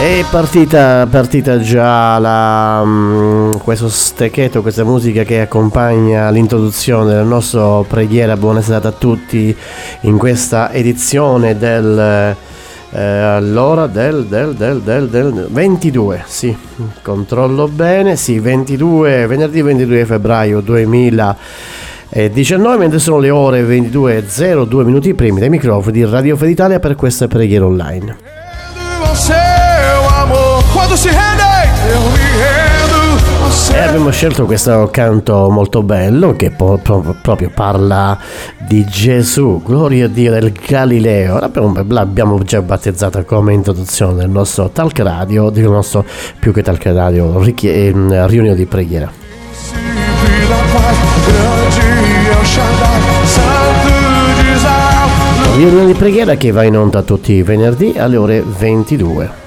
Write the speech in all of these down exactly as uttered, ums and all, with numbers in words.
È partita, partita già la, um, questo steccheto, questa musica che accompagna l'introduzione del nostro Preghiera. Buona serata a tutti in questa edizione del eh, allora del, del, del, del, del ventidue, sì, controllo bene, sì, ventidue, venerdì ventidue febbraio duemiladiciannove, mentre sono le ore ventidue e zero due minuti primi dai microfoni di Radio Fede Italia per questa preghiera online. Quando si rende, io mi rendo. E abbiamo scelto questo canto molto bello che po- pro- proprio parla di Gesù, gloria a Dio del Galileo. L'abbiamo, l'abbiamo già battezzata come introduzione del nostro Talk Radio, del nostro più che Talk Radio, richie- riunione di preghiera. Riunione di preghiera che va in onda tutti i venerdì alle ore ventidue.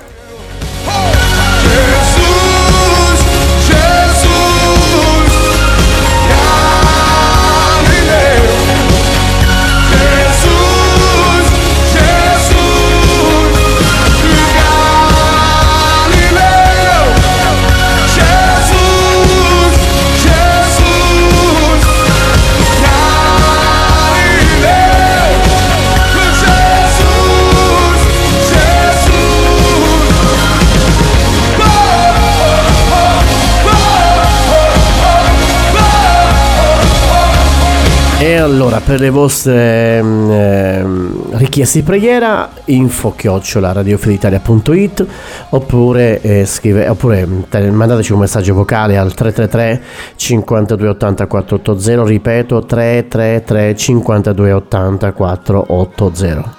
E allora, per le vostre eh, richieste di preghiera, info chiocciola radiofeditalia punto it, oppure, eh, scrive, oppure te, mandateci un messaggio vocale al tre tre tre cinquantadue ottanta quattrocentottanta, ripeto tre tre tre cinquantadue ottanta quattrocentottanta.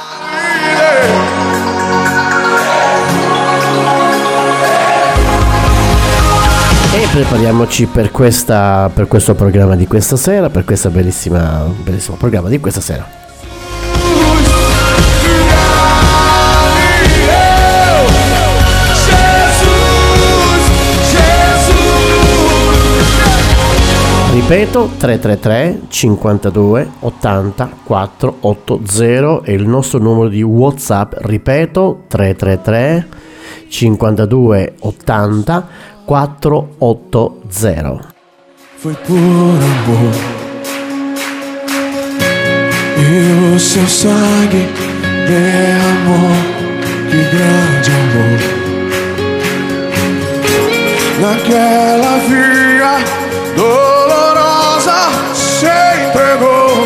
E prepariamoci per questa per questo programma di questa sera, per questo bellissima bellissimo programma di questa sera. Ripeto, tre tre tre cinquantadue ottanta quattrocentottanta è il nostro numero di WhatsApp. Ripeto, tre tre tre cinquantadue ottanta quattrocentottanta. Foi por amor e o seu sangue derramou, que grande amor. Naquela via dolorosa se entregou.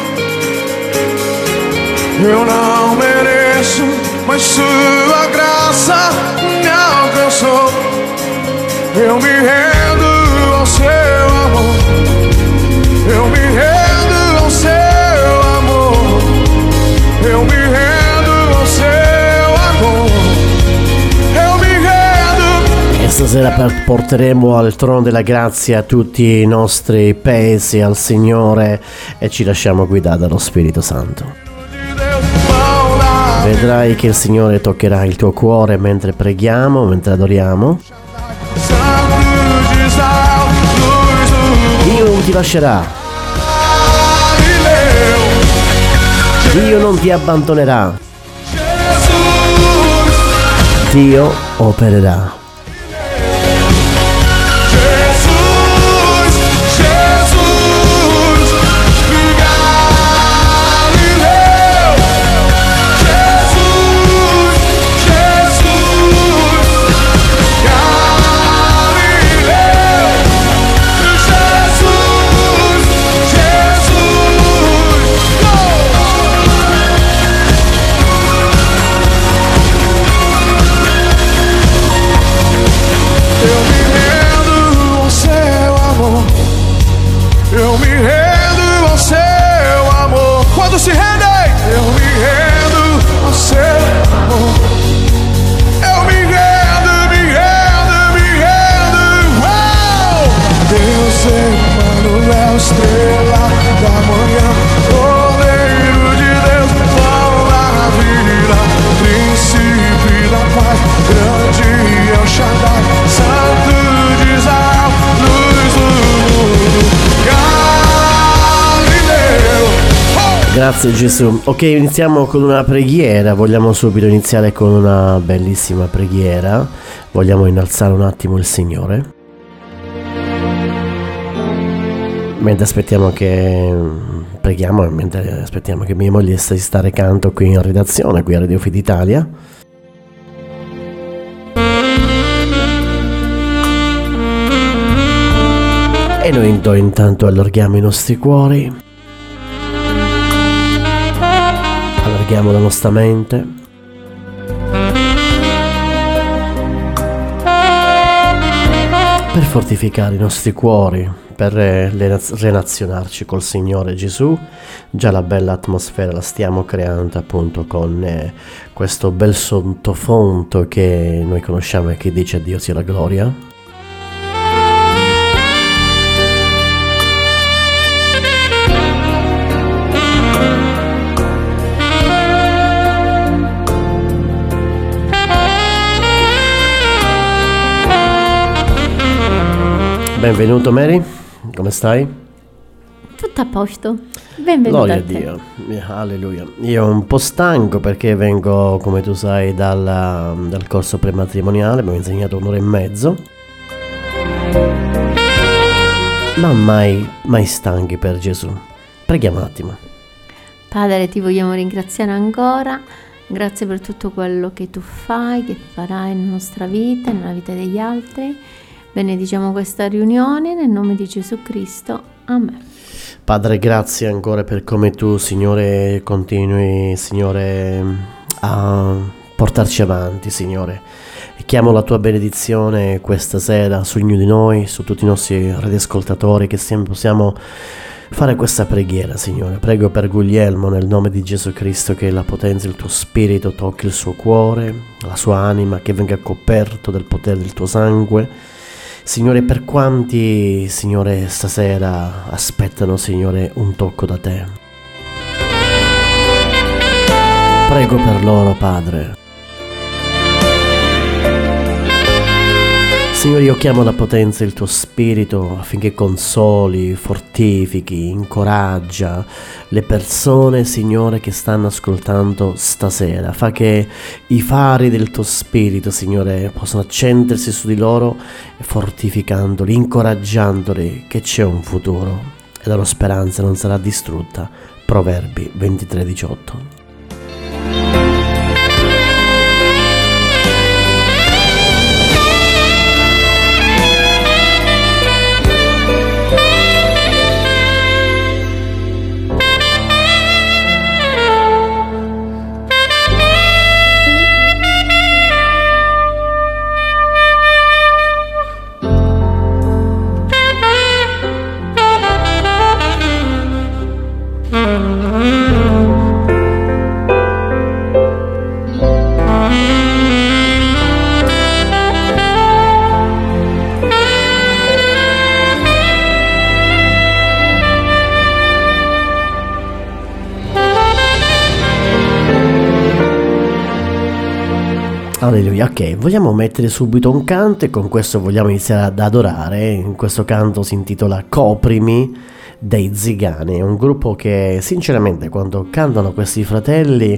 Eu não mereço, mas sua graça me alcançou. Eu me rendo ao seu amor. Eu me rendo ao seu amor. Eu me rendo ao seu amor. Eu me rendo. E stasera porteremo al trono della grazia tutti i nostri pesi al Signore e ci lasciamo guidare dallo Spirito Santo. Vedrai che il Signore toccherà il tuo cuore mentre preghiamo, mentre adoriamo. Dio non ti lascerà, Dio non ti abbandonerà, Dio opererà. Grazie Gesù. Ok, iniziamo con una preghiera. Vogliamo subito iniziare con una bellissima preghiera. Vogliamo innalzare un attimo il Signore. Mentre aspettiamo che preghiamo, mentre aspettiamo che mia moglie si sta recando qui in redazione, qui a Radio Fede Italia. E noi intanto allarghiamo i nostri cuori, allarghiamo la nostra mente, per fortificare i nostri cuori, per relazionarci col Signore Gesù. Già la bella atmosfera la stiamo creando appunto con eh, questo bel sottofondo che noi conosciamo e che dice a Dio sia la gloria. Benvenuto Mary, come stai? Tutto a posto, benvenuto. Gloria a Dio, alleluia. Io un po' stanco perché vengo, come tu sai, dal, dal corso prematrimoniale, abbiamo insegnato un'ora e mezzo. Ma mai, mai stanchi per Gesù. Preghiamo un attimo. Padre, ti vogliamo ringraziare ancora, grazie per tutto quello che tu fai, che farai nella nostra vita, nella vita degli altri. Benediciamo questa riunione nel nome di Gesù Cristo. Amen. Padre, grazie ancora per come tu, Signore, continui, Signore, a portarci avanti, Signore. E chiamo la tua benedizione questa sera su ognuno di noi, su tutti i nostri radioascoltatori, che sempre possiamo fare questa preghiera, Signore. Prego per Guglielmo nel nome di Gesù Cristo, che la potenza del tuo spirito tocchi il suo cuore, la sua anima, che venga coperto del potere del tuo sangue. Signore, per quanti, Signore, stasera aspettano, Signore, un tocco da te. Prego per loro, Padre. Signore, io chiamo la potenza del tuo spirito affinché consoli, fortifichi, incoraggia le persone, Signore, che stanno ascoltando stasera. Fa che i fari del tuo spirito, Signore, possano accendersi su di loro, fortificandoli, incoraggiandoli che c'è un futuro e la loro speranza non sarà distrutta. Proverbi ventitré diciotto. Alleluia. Ok, vogliamo mettere subito un canto e con questo vogliamo iniziare ad adorare. In questo canto si intitola Coprimi dei Zigani. È un gruppo che sinceramente quando cantano questi fratelli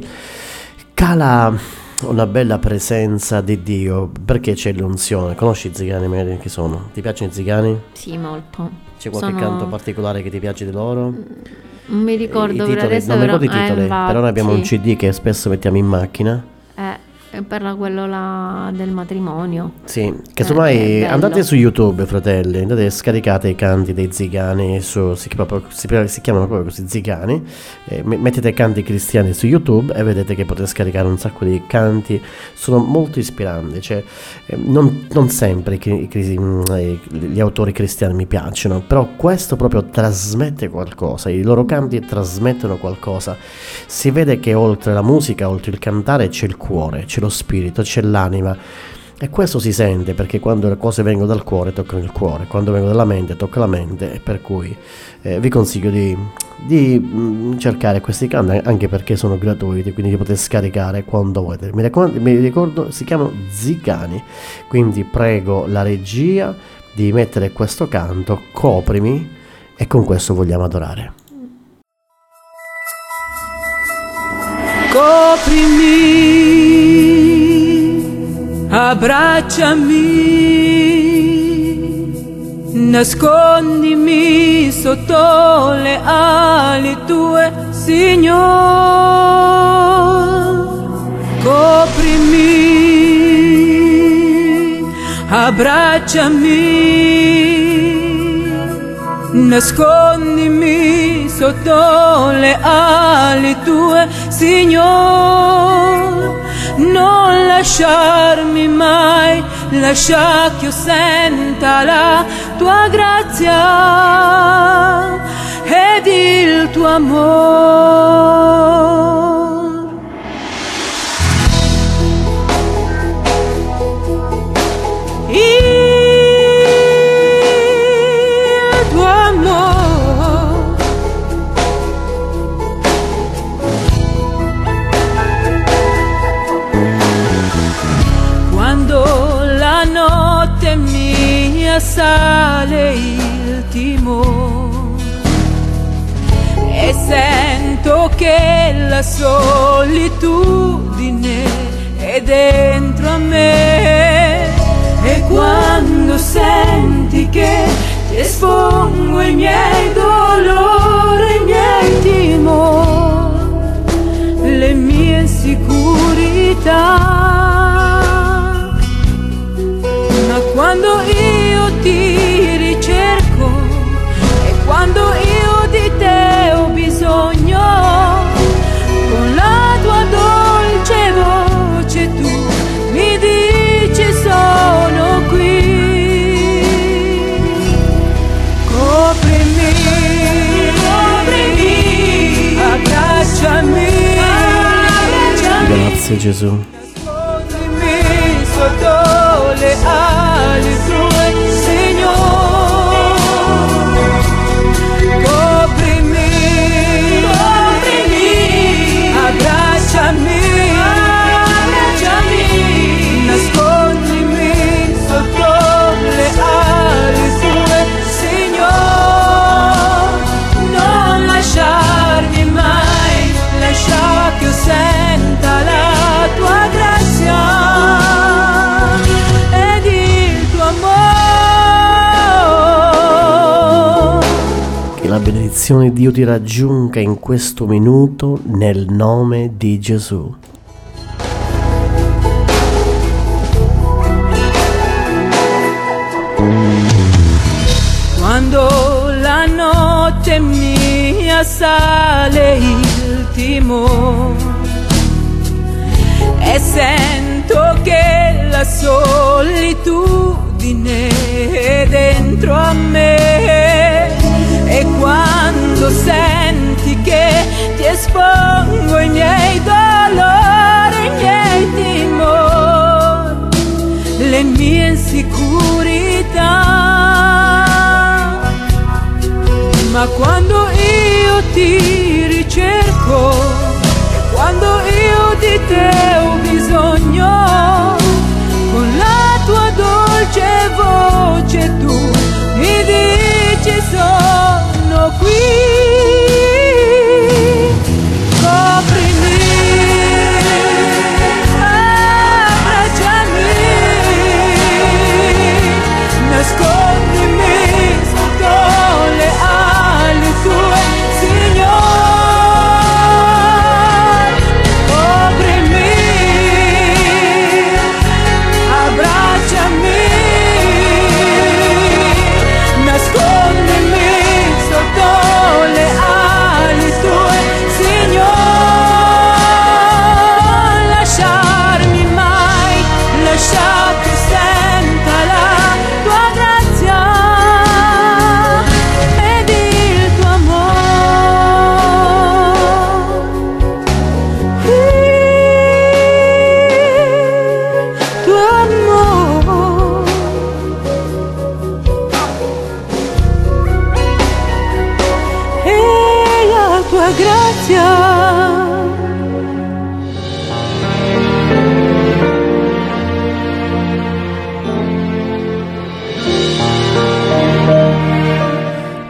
cala una bella presenza di Dio, perché c'è l'unzione. Conosci i Zigani, Mary? Chi sono? Ti piacciono i Zigani? Sì, molto. C'è qualche Sono... canto particolare che ti piace di loro? Non mi ricordo I per titoli, adesso, non mi però, ricordo i titoli, eh, però noi abbiamo sì. un C D che spesso mettiamo in macchina. Eh, parla quello là del matrimonio. Sì, casomai Eh, andate bello. su YouTube, fratelli, andate e scaricate i canti dei Zigani, su, si, chiama- si, si chiamano proprio così Zigani, eh, me- mettete canti cristiani su YouTube e vedete che potete scaricare un sacco di canti, sono molto ispiranti, cioè eh, non, non sempre i, cri- i cri- mm, eh, gli autori cristiani mi piacciono, però questo proprio trasmette qualcosa, i loro canti trasmettono qualcosa, si vede che oltre la musica, oltre il cantare c'è il cuore, c'è lo spirito, c'è l'anima. E questo si sente perché quando le cose vengono dal cuore toccano il cuore, quando vengono dalla mente tocca la mente, e per cui eh, vi consiglio di, di mh, cercare questi canti anche perché sono gratuiti, quindi li potete scaricare quando volete. Mi, raccomando, mi ricordo, si chiamano Zigani, quindi prego la regia di mettere questo canto, Coprimi, e con questo vogliamo adorare. Coprimi, abbracciami, nascondimi sotto le ali tue, Signor. Coprimi, abbracciami, nascondimi sotto le ali tue, Signor. Non lasciarmi mai, lascia che io senta la tua grazia ed il tuo amor. Il tuo amor. Quando la notte mi assale il timore e sento che la solitudine è dentro a me, e quando senti che ti espongo i miei dolori, i miei timori, le mie insicurità, ma quando io ti ricerco e quando io di te ho bisogno, con la tua dolce voce tu mi dici sono qui. Coprimi, coprimi, abbracciami, abbracciami. Grazie Gesù. Nascondimi sotto le ali tue, Signor. Coprimi, coprimi, abbracciami, abbracciami, nascondimi sotto le ali tue, Signor. Non lasciarmi mai, lascia che io senta la tua grazia ed il tuo amor. Che la benedizione di Dio ti raggiunga in questo minuto nel nome di Gesù. Quando la notte mi assale il timore e sento che la solitudine è dentro a me, e quando senti che ti espongo i miei dolori, i miei timori, le mie insicurità, ma quando io ti ricerco e quando io di te ho bisogno, con la tua dolce voce tu mi dici sono qui. Coprimi, abbracciami, nascondimi sotto le ali tue, Signor. Coprimi,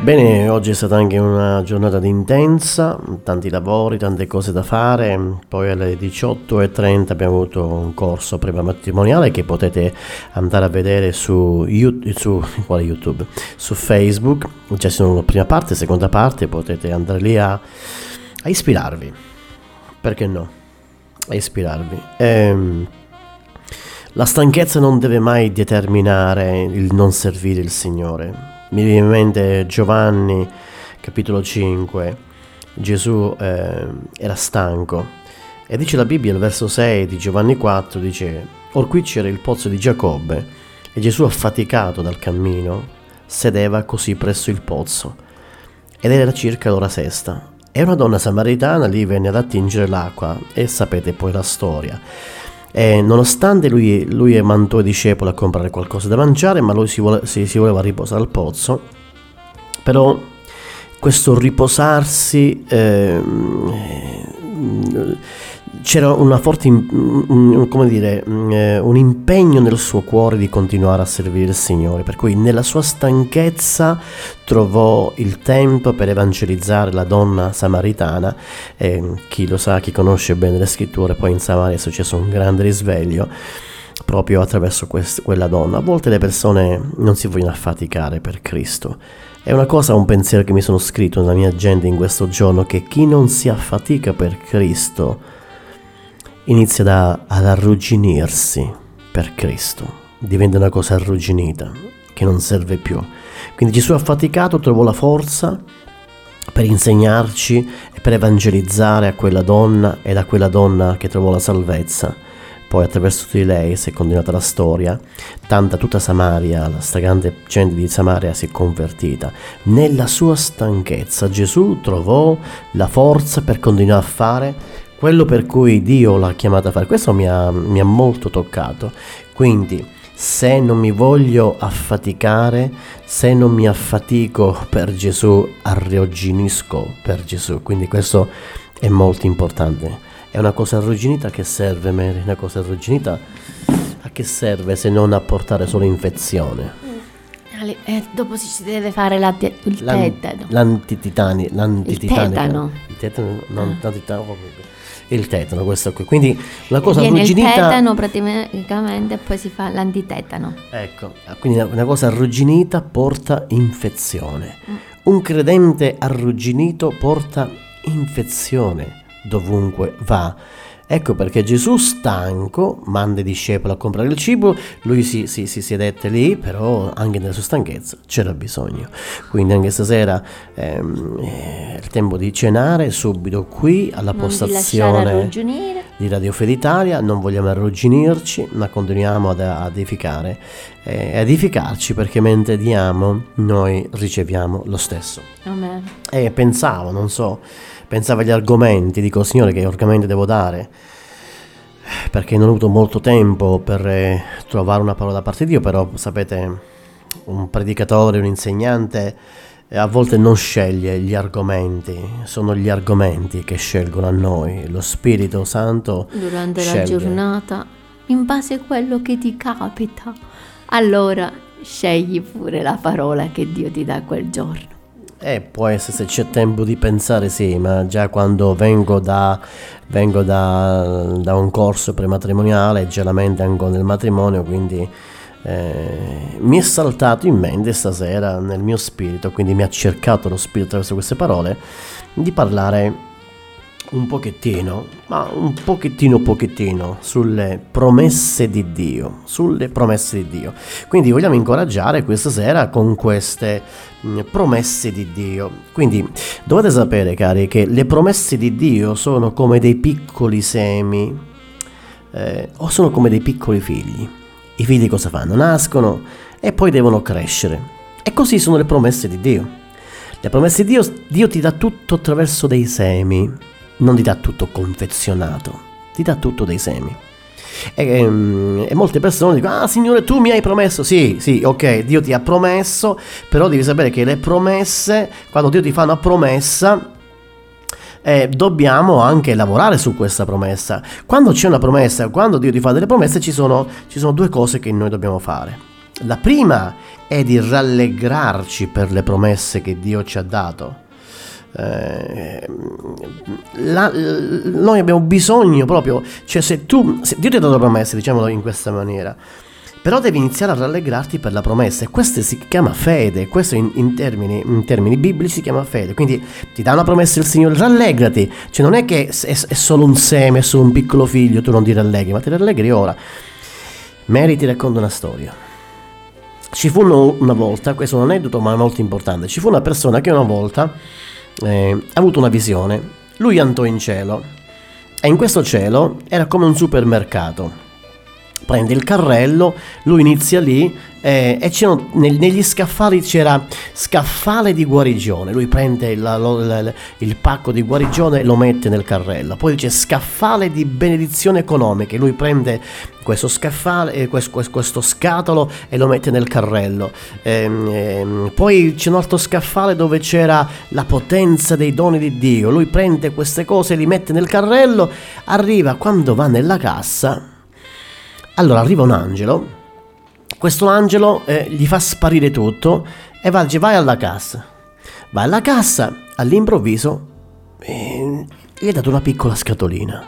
Bene, oggi è stata anche una giornata intensa, tanti lavori, tante cose da fare. Poi alle diciotto e trenta abbiamo avuto un corso prematrimoniale che potete andare a vedere su YouTube, su, quale YouTube? Su Facebook. C'è solo la prima parte, seconda parte, potete andare lì a, a ispirarvi. Perché no? A ispirarvi. Ehm, la stanchezza non deve mai determinare il non servire il Signore. Mi viene in mente Giovanni, capitolo cinque, Gesù eh, era stanco e dice la Bibbia, il verso sei di Giovanni quattro, dice: or qui c'era il pozzo di Giacobbe e Gesù, affaticato dal cammino, sedeva così presso il pozzo ed era circa l'ora sesta e una donna samaritana lì venne ad attingere l'acqua e sapete poi la storia. E nonostante lui, lui mandò i discepoli a comprare qualcosa da mangiare, ma lui si, vuole, si, si voleva riposare al pozzo, però questo riposarsi eh, c'era una forte, un, come dire, un impegno nel suo cuore di continuare a servire il Signore, per cui nella sua stanchezza trovò il tempo per evangelizzare la donna samaritana. E chi lo sa, chi conosce bene le scritture, poi in Samaria è successo un grande risveglio proprio attraverso quest- quella donna. A volte le persone non si vogliono affaticare per Cristo. È una cosa, un pensiero che mi sono scritto nella mia agenda in questo giorno, che chi non si affatica per Cristo inizia da, ad arrugginirsi per Cristo, diventa una cosa arrugginita che non serve più. Quindi Gesù affaticato trovò la forza per insegnarci e per evangelizzare a quella donna, e da quella donna che trovò la salvezza. Poi attraverso di lei si è continuata la storia, tanta tutta Samaria, la stragrande gente di Samaria si è convertita. Nella sua stanchezza Gesù trovò la forza per continuare a fare quello per cui Dio l'ha chiamata a fare. Questo mi ha, mi ha molto toccato. Quindi se non mi voglio affaticare, se non mi affatico per Gesù, arrugginisco per Gesù. Quindi questo è molto importante. È una cosa arrugginita che serve, Mary? Una cosa arrugginita a che serve se non a portare solo infezione? Eh, dopo si deve fare la te- il L'an- tetano. L'antititani, l'antititanica. Il tetano. Il tetano, non, Ah. l'antitano, il tetano, questo qui. Quindi una cosa Viene arrugginita. il tetano praticamente e poi si fa l'antitetano. Ecco, quindi una cosa arrugginita porta infezione. Mm. Un credente arrugginito porta infezione dovunque va. Ecco perché Gesù, stanco, manda i discepoli a comprare il cibo. Lui si, si, si sedette lì, però anche nella sua stanchezza c'era bisogno. Quindi anche stasera ehm, è il tempo di cenare subito qui alla Non ti lasciare postazione arrugginire. di Radio Fede Italia. Non vogliamo arrugginirci, ma continuiamo ad, ad edificare, eh, ad edificarci, perché mentre diamo noi riceviamo lo stesso. Amen. E pensavo, non so, pensavo agli argomenti, dico: Signore, che argomenti devo dare? Perché non ho avuto molto tempo per eh, trovare una parola da parte di Dio, però sapete, un predicatore, un insegnante eh, a volte non sceglie gli argomenti, sono gli argomenti che scelgono a noi, lo Spirito Santo Durante sceglie. la giornata, in base a quello che ti capita, allora scegli pure la parola che Dio ti dà quel giorno. E può essere, se c'è tempo di pensare, sì, ma già quando vengo da, vengo da, da un corso prematrimoniale, già la mente è ancora nel matrimonio, quindi eh, mi è saltato in mente stasera nel mio spirito, quindi mi ha cercato lo spirito attraverso queste parole, di parlare un pochettino, ma un pochettino pochettino sulle promesse di Dio, sulle promesse di Dio. Quindi vogliamo incoraggiare questa sera con queste mh, promesse di Dio. Quindi dovete sapere, cari, che le promesse di Dio sono come dei piccoli semi eh, o sono come dei piccoli figli. I figli cosa fanno? Nascono e poi devono crescere. E così sono le promesse di Dio. Le promesse di Dio, Dio ti dà tutto attraverso dei semi. Non ti dà tutto confezionato, ti dà tutto dei semi. E, e, e molte persone dicono: ah, Signore, tu mi hai promesso. Sì, sì, ok, Dio ti ha promesso, però devi sapere che le promesse, quando Dio ti fa una promessa, eh, dobbiamo anche lavorare su questa promessa. Quando c'è una promessa, quando Dio ti fa delle promesse, ci sono, ci sono due cose che noi dobbiamo fare. La prima è di rallegrarci per le promesse che Dio ci ha dato. Eh, la, noi abbiamo bisogno proprio, cioè se tu, se Dio ti ha dato promesse, diciamolo in questa maniera, però devi iniziare a rallegrarti per la promessa, e questo si chiama fede. Questo in, in, termini, in termini biblici si chiama fede. Quindi ti dà una promessa il Signore, rallegrati, cioè non è che è, è solo un seme, è solo un piccolo figlio, tu non ti rallegri, ma ti rallegri ora. Mary ti racconta una storia. Ci fu una volta, questo è un aneddoto ma è molto importante, ci fu una persona che una volta eh, ha avuto una visione. Lui andò in cielo e in questo cielo era come un supermercato. Prende il carrello, lui inizia lì eh, e c'erano, nel, negli scaffali c'era scaffale di guarigione. Lui prende il, il, il pacco di guarigione e lo mette nel carrello. Poi c'è scaffale di benedizione economiche. Lui prende questo scaffale, eh, questo, questo scatolo e lo mette nel carrello. Eh, eh, poi c'è un altro scaffale dove c'era la potenza dei doni di Dio. Lui prende queste cose e li mette nel carrello. Arriva, quando va nella cassa, allora arriva un angelo, questo angelo eh, gli fa sparire tutto e va, dice vai alla cassa, va alla cassa, all'improvviso eh, gli ha dato una piccola scatolina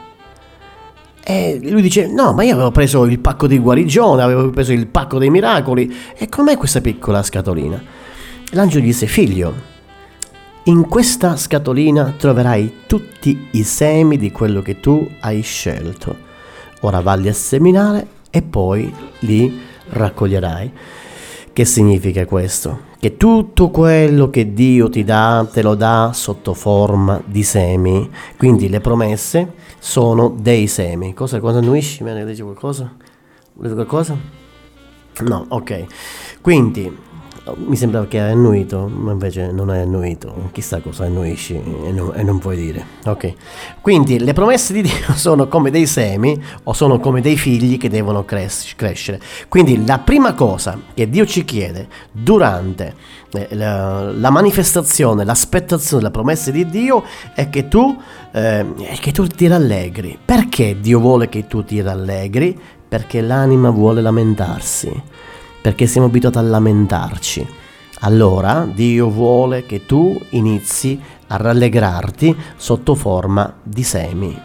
e lui dice no, ma io avevo preso il pacco di guarigione, avevo preso il pacco dei miracoli, e com'è questa piccola scatolina? L'angelo gli dice figlio, in questa scatolina troverai tutti i semi di quello che tu hai scelto, ora valli a seminare e poi li raccoglierai. Che significa questo? Che tutto quello che Dio ti dà, te lo dà sotto forma di semi. Quindi le promesse sono dei semi. Cosa, cosa annuisci? Me ne dici qualcosa? Volete qualcosa? No, ok. Quindi mi sembrava che hai annuito, ma invece non hai annuito. Chissà cosa annuisci e non, e non puoi dire. Ok. Quindi le promesse di Dio sono come dei semi o sono come dei figli che devono cres- crescere. Quindi la prima cosa che Dio ci chiede durante eh, la, la manifestazione, l'aspettazione delle promesse di Dio è che tu, eh, è che tu ti rallegri. Perché Dio vuole che tu ti rallegri? Perché l'anima vuole lamentarsi. Perché siamo abituati a lamentarci. Allora Dio vuole che tu inizi a rallegrarti sotto forma di semi.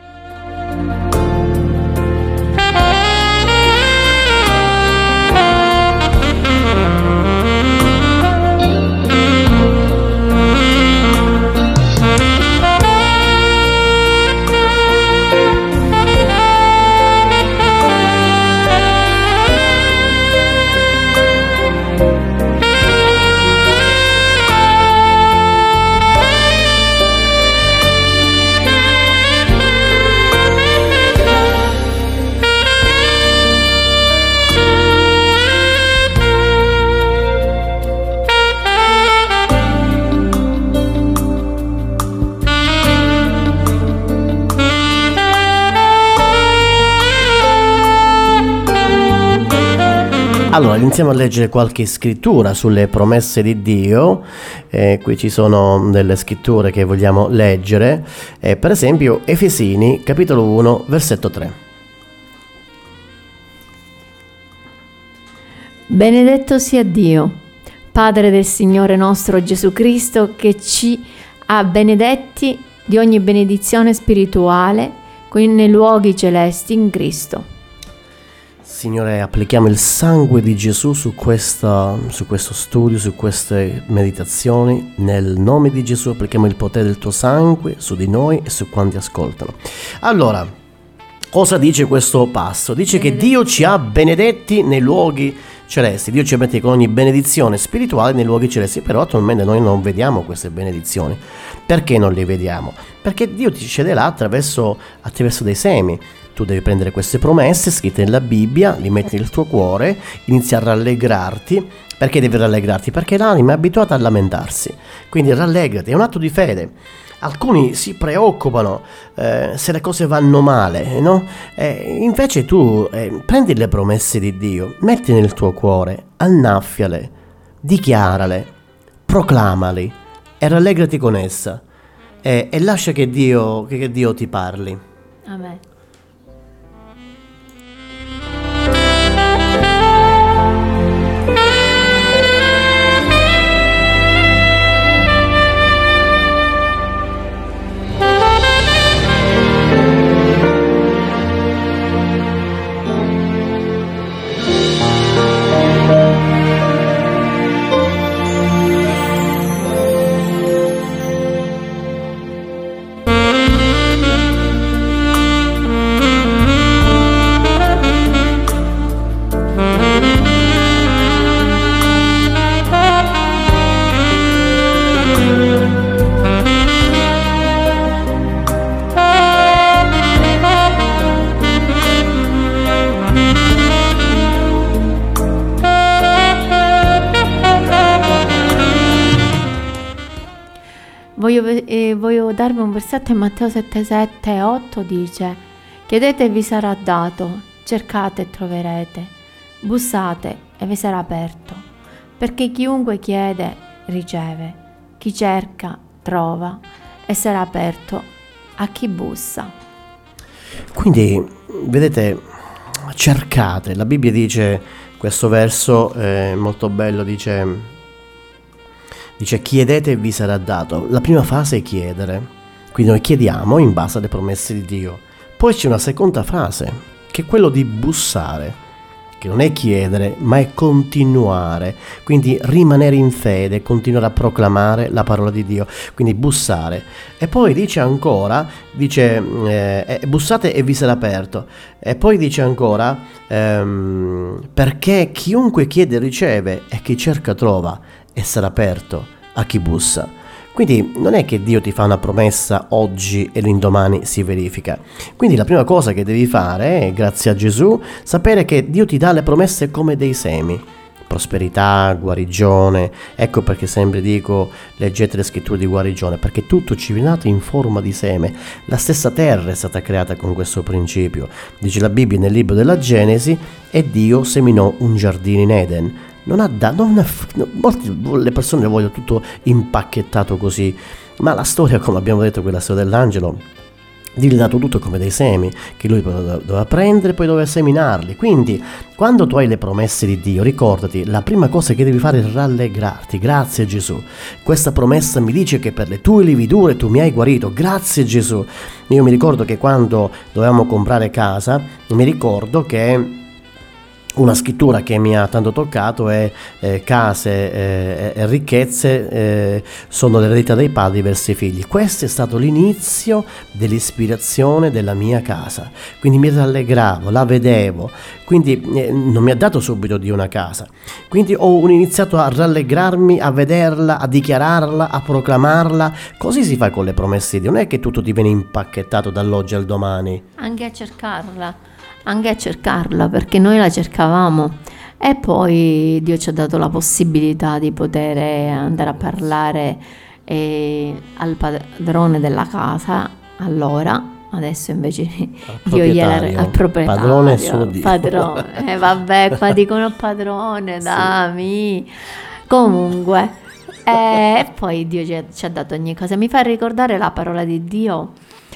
Allora, iniziamo a leggere qualche scrittura sulle promesse di Dio. Eh, qui ci sono delle scritture che vogliamo leggere. Eh, per esempio, Efesini, capitolo uno, versetto tre. Benedetto sia Dio, Padre del Signore nostro Gesù Cristo, che ci ha benedetti di ogni benedizione spirituale nei luoghi celesti in Cristo. Signore, applichiamo il sangue di Gesù su, questa, su questo studio, su queste meditazioni. Nel nome di Gesù applichiamo il potere del tuo sangue su di noi e su quanti ascoltano. Allora, cosa dice questo passo? Dice che Dio ci ha benedetti nei luoghi celesti. Dio ci ha benedetti con ogni benedizione spirituale nei luoghi celesti, però attualmente noi non vediamo queste benedizioni. Perché non le vediamo? Perché Dio ti cederà attraverso, attraverso dei semi. Tu devi prendere queste promesse scritte nella Bibbia, li metti nel tuo cuore, inizi a rallegrarti. Perché devi rallegrarti? Perché l'anima è abituata a lamentarsi. Quindi rallegrati, è un atto di fede. Alcuni si preoccupano eh, se le cose vanno male, no? Eh, invece tu eh, prendi le promesse di Dio, mettile nel tuo cuore, annaffiale, dichiarale, proclamali e rallegrati con essa. Eh, e lascia che Dio, che, che Dio ti parli. Amen. voglio, eh, voglio darvi un versetto in Matteo sette, sette e otto, dice: chiedete e vi sarà dato, cercate e troverete, bussate e vi sarà aperto, perché chiunque chiede riceve, chi cerca trova e sarà aperto a chi bussa. Quindi, vedete, cercate, la Bibbia dice, questo verso è molto bello, dice... Dice chiedete e vi sarà dato. La prima fase è chiedere, quindi noi chiediamo in base alle promesse di Dio. Poi c'è una seconda frase, che è quello di bussare, che non è chiedere ma è continuare, quindi rimanere in fede, continuare a proclamare la parola di Dio, quindi bussare. E poi dice ancora, dice eh, bussate e vi sarà aperto, e poi dice ancora ehm, perché chiunque chiede riceve e chi cerca trova e sarà aperto a chi bussa. Quindi non è che Dio ti fa una promessa oggi e l'indomani si verifica. Quindi la prima cosa che devi fare è, grazie a Gesù, sapere che Dio ti dà le promesse come dei semi. Prosperità, guarigione. Ecco perché sempre dico, leggete le scritture di guarigione, perché tutto ci viene dato in forma di seme. La stessa terra è stata creata con questo principio. Dice la Bibbia nel libro della Genesi: e Dio seminò un giardino in Eden. Non ha dato, non ha, molte le persone lo vogliono tutto impacchettato così, ma la storia, come abbiamo detto, quella storia dell'angelo, Dio gli ha dato tutto come dei semi che lui doveva prendere e poi doveva seminarli. Quindi quando tu hai le promesse di Dio, ricordati, la prima cosa che devi fare è rallegrarti. Grazie Gesù, questa promessa mi dice che per le tue lividure tu mi hai guarito. Grazie Gesù. Io mi ricordo che quando dovevamo comprare casa, mi ricordo che una scrittura che mi ha tanto toccato è eh, case eh, e ricchezze eh, sono l'eredità dei padri verso i figli. Questo è stato l'inizio dell'ispirazione della mia casa, quindi mi rallegravo, la vedevo, quindi eh, non mi ha dato subito Dio una casa, quindi ho iniziato a rallegrarmi, a vederla, a dichiararla, a proclamarla. Così si fa con le promesse di Dio, non è che tutto ti viene impacchettato dall'oggi al domani. Anche a cercarla. Anche a cercarla, perché noi la cercavamo e poi Dio ci ha dato la possibilità di poter andare a parlare eh, al padrone della casa. Allora, adesso invece Dio gliela al proprietario, padrone su Dio. Padrone, eh, vabbè, qua dicono padrone, dammi. Comunque, e eh, poi Dio ci ha, ci ha dato ogni cosa. Mi fa ricordare la parola di Dio.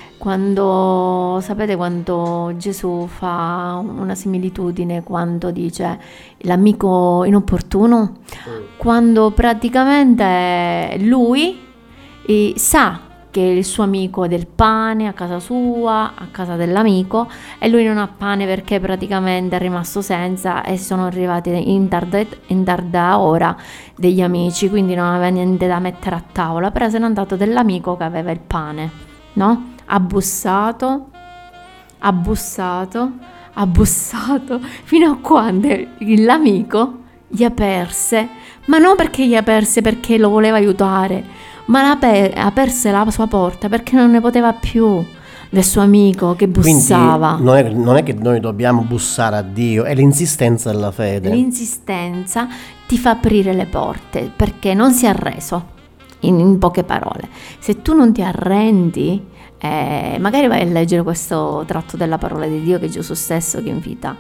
Quando, sapete, quando Gesù fa una similitudine, quando dice l'amico inopportuno, quando praticamente lui eh, sa che il suo amico ha del pane a casa sua, a casa dell'amico, e lui non ha pane perché praticamente è rimasto senza e sono arrivati in tarda, in tarda ora degli amici, quindi non aveva niente da mettere a tavola, però se n'è andato dell'amico che aveva il pane, no? Ha bussato, ha bussato, ha bussato, fino a quando l'amico gli aperse, ma non perché gli aperse perché lo voleva aiutare, ma aperse la sua porta perché non ne poteva più del suo amico che bussava. Quindi non è, non è che noi dobbiamo bussare a Dio, è l'insistenza della fede. L'insistenza ti fa aprire le porte perché non si è arreso, in, in poche parole. Se tu non ti arrendi, Eh, magari vai a leggere questo tratto della parola di Dio, che è Gesù stesso che invita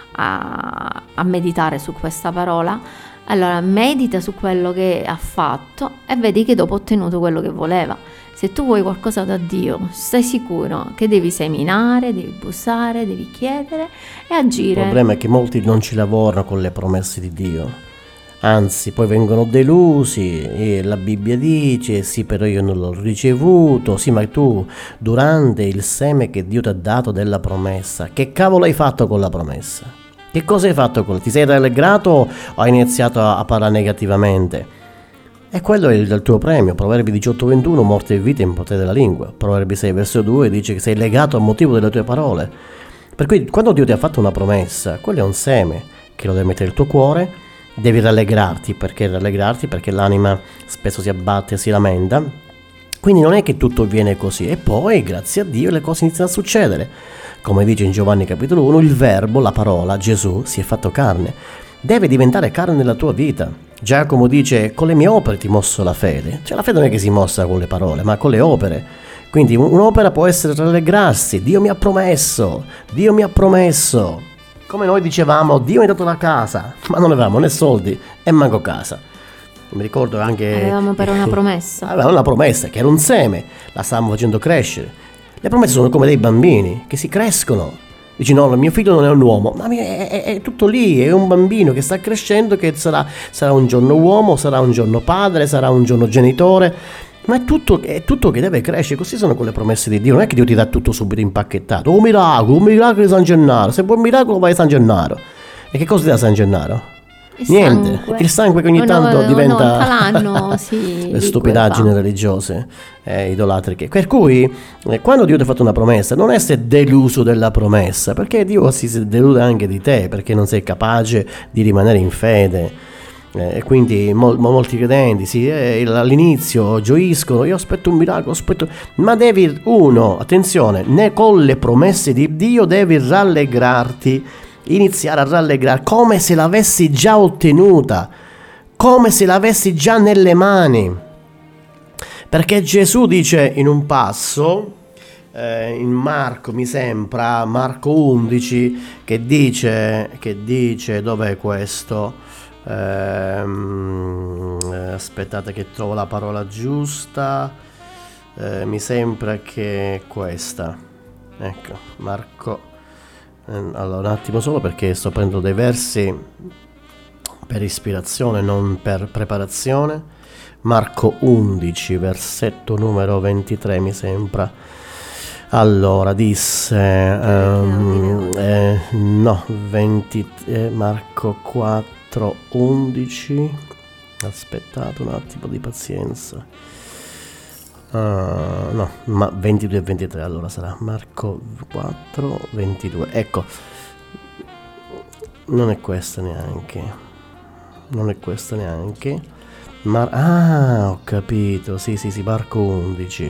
a, a meditare su questa parola. Allora medita su quello che ha fatto e vedi che dopo ha ottenuto quello che voleva. Se tu vuoi qualcosa da Dio, stai sicuro che devi seminare, devi bussare, devi chiedere e agire. Il problema è che molti non ci lavorano con le promesse di Dio, anzi poi vengono delusi e la Bibbia dice sì però io non l'ho ricevuto. Sì, ma tu durante il seme che Dio ti ha dato della promessa, che cavolo hai fatto con la promessa? Che cosa hai fatto con? Ti sei rallegrato o hai iniziato a, a parlare negativamente? E quello è il, il tuo premio. Proverbi diciotto ventuno, morte e vita in potere della lingua. Proverbi sei verso due dice che sei legato al motivo delle tue parole. Per cui quando Dio ti ha fatto una promessa, quello è un seme che lo devi mettere nel tuo cuore. Devi rallegrarti, perché rallegrarti? Perché l'anima spesso si abbatte e si lamenta. Quindi non è che tutto viene così. E poi, grazie a Dio, le cose iniziano a succedere. Come dice in Giovanni capitolo uno, il verbo, la parola, Gesù, si è fatto carne. Deve diventare carne nella tua vita. Giacomo dice: con le mie opere ti mosso la fede. Cioè la fede non è che si mossa con le parole, ma con le opere. Quindi un'opera può essere rallegrarsi. Dio mi ha promesso, Dio mi ha promesso. Come noi dicevamo, Dio mi ha dato la casa, ma non avevamo né soldi e manco casa. Mi ricordo anche... Avevamo però una promessa. Avevamo una promessa, che era un seme, la stavamo facendo crescere. Le promesse sono come dei bambini, che si crescono. Dici: no, mio figlio non è un uomo, ma è, è, è tutto lì, è un bambino che sta crescendo, che sarà, sarà un giorno uomo, sarà un giorno padre, sarà un giorno genitore, ma è tutto, è tutto che deve crescere. Così sono quelle promesse di Dio. Non è che Dio ti dà tutto subito impacchettato. Un miracolo, un miracolo di San Gennaro. Se vuoi un miracolo vai a San Gennaro. E che cosa ti dà San Gennaro? Il Niente, sangue. il sangue che ogni Una- tanto una diventa volta l'anno, sì, le di stupidaggini quel fa. religiose, eh, idolatriche. Per cui eh, quando Dio ti ha fatto una promessa, non essere deluso della promessa, perché Dio si si delude anche di te, perché non sei capace di rimanere in fede. Eh, E quindi mol- mo- molti credenti sì, eh, all'inizio gioiscono: io aspetto un miracolo, aspetto, ma devi, uno, attenzione, né con le promesse di Dio devi rallegrarti, iniziare a rallegrare come se l'avessi già ottenuta, come se l'avessi già nelle mani. Perché Gesù dice in un passo, eh, in Marco, mi sembra, Marco undici, che dice, che dice, dov'è questo? Ehm, eh, aspettate che trovo la parola giusta. Eh, mi sembra che è questa. Ecco, Marco. eh, Allora, un attimo solo, perché sto prendendo dei versi per ispirazione, non per preparazione. Marco undici, versetto numero ventitré, mi sembra. Allora, disse, ehm, eh, no, venti, eh, Marco quattro, undici, aspettate un attimo di pazienza. Ah, no, ma ventidue e ventitré, allora sarà Marco quattro, ventidue, ecco, non è questa neanche, non è questa neanche, ma, ah, ho capito, sì, sì, sì, Marco undici.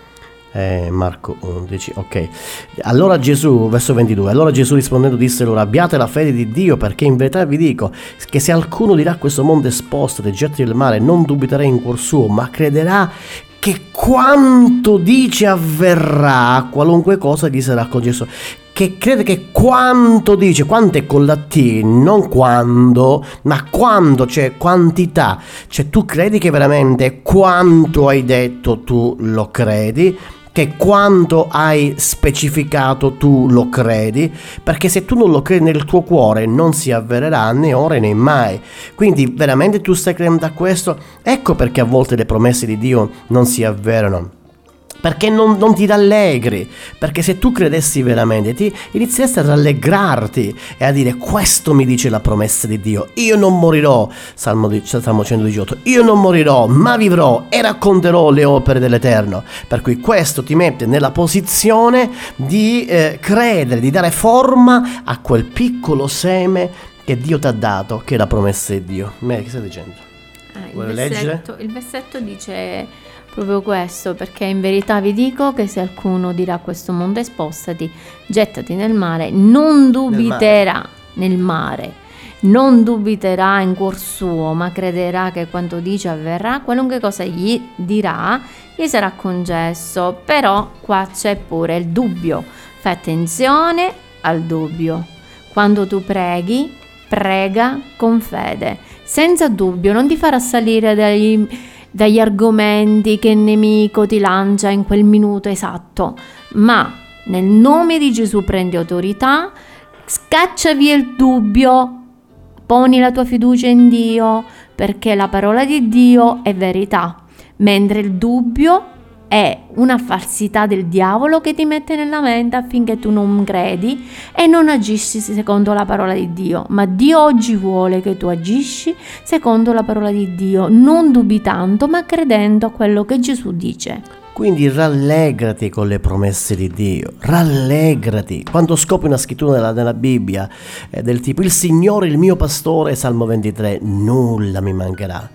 Eh, Marco undici, ok. Allora Gesù, verso ventidue, allora Gesù rispondendo disse loro: abbiate la fede di Dio, perché in verità vi dico che se qualcuno dirà a questo monte spostati e gettati nel mare, non dubiterà in cuor suo, ma crederà che quanto dice avverrà, qualunque cosa gli sarà concesso. Che crede che quanto dice, quanto è con la T, non quando, ma quando, cioè quantità. Cioè tu credi che veramente quanto hai detto tu lo credi, che quanto hai specificato tu lo credi, perché se tu non lo credi nel tuo cuore non si avvererà né ora né mai. Quindi veramente tu stai credendo a questo? Ecco perché a volte le promesse di Dio non si avverano, perché non, non ti rallegri, perché se tu credessi veramente ti inizieresti a rallegrarti e a dire: questo mi dice la promessa di Dio, io non morirò, Salmo, di, Salmo centodiciotto, io non morirò ma vivrò e racconterò le opere dell'Eterno. Per cui questo ti mette nella posizione di eh, credere, di dare forma a quel piccolo seme che Dio ti ha dato, che è la promessa di Dio. Me, che stai dicendo? Ah, il, Vuoi leggere? versetto, il versetto dice proprio questo: perché in verità vi dico che se qualcuno dirà a questo monte spostati, gettati nel mare, non dubiterà nel mare, non dubiterà in cuor suo, ma crederà che quanto dice avverrà, qualunque cosa gli dirà gli sarà concesso. Però qua c'è pure il dubbio. Fai attenzione al dubbio. Quando tu preghi, prega con fede, senza dubbio. Non ti farà salire dai dagli argomenti che il nemico ti lancia in quel minuto esatto, ma nel nome di Gesù prendi autorità, scaccia via il dubbio, poni la tua fiducia in Dio, perché la parola di Dio è verità, mentre il dubbio è una falsità del diavolo che ti mette nella mente affinché tu non credi e non agisci secondo la parola di Dio. Ma Dio oggi vuole che tu agisci secondo la parola di Dio, non dubitando ma credendo a quello che Gesù dice. Quindi rallegrati con le promesse di Dio, rallegrati. Quando scopri una scrittura nella, nella Bibbia eh, del tipo: il Signore è il mio pastore, Salmo ventitré, nulla mi mancherà.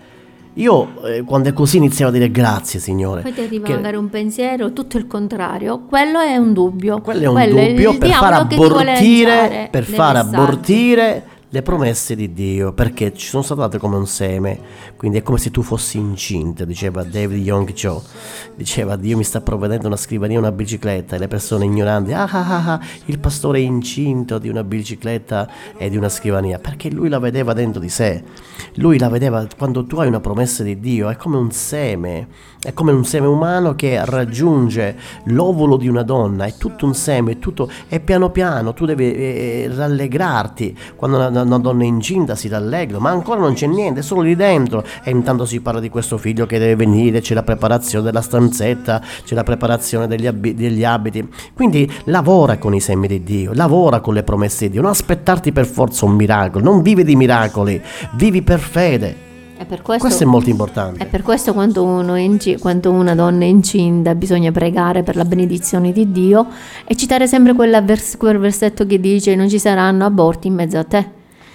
Io eh, quando è così iniziavo a dire: grazie Signore. Poi ti arriva che... magari un pensiero, tutto il contrario, quello è un dubbio. Quello è un Quello dubbio il per far diavolo che ti vuole abortire, lanciare per dei far messaggi. abortire le promesse di Dio, perché ci sono state date come un seme, quindi è come se tu fossi incinta, diceva David Young Cho, diceva Dio mi sta provvedendo una scrivania, una bicicletta, e le persone ignoranti, ah ah ah, ah il pastore è incinto di una bicicletta e di una scrivania, perché lui la vedeva dentro di sé, lui la vedeva. Quando tu hai una promessa di Dio è come un seme, è come un seme umano che raggiunge l'ovulo di una donna, è tutto un seme, è tutto, e piano piano tu devi eh, rallegrarti. Quando una, una donna è incinta si rallegra, ma ancora non c'è niente, è solo lì dentro, e intanto si parla di questo figlio che deve venire, c'è la preparazione della stanzetta, c'è la preparazione degli, ab- degli abiti. Quindi lavora con i semi di Dio, lavora con le promesse di Dio, non aspettarti per forza un miracolo, non vivi di miracoli, vivi per fede. E per questo, questo è molto importante. E per questo quando, uno è inci- quando una donna è incinta bisogna pregare per la benedizione di Dio e citare sempre quella vers- quel versetto che dice non ci saranno aborti in mezzo a te.